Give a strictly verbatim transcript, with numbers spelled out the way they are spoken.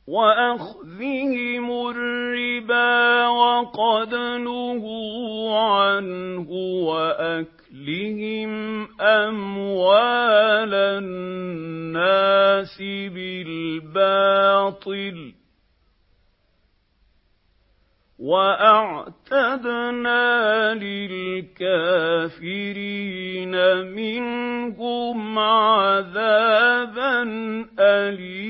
وَأَخْذِهِمُ الرِّبَا وَقَدْ نُهُوا عَنْهُ وَأَكْلِهِمْ أَمْوَالَ النَّاسِ بِالْبَاطِلِ ۚ وَأَعْتَدْنَا لِلْكَافِرِينَ مِنْهُمْ عَذَابًا أَلِيمًا.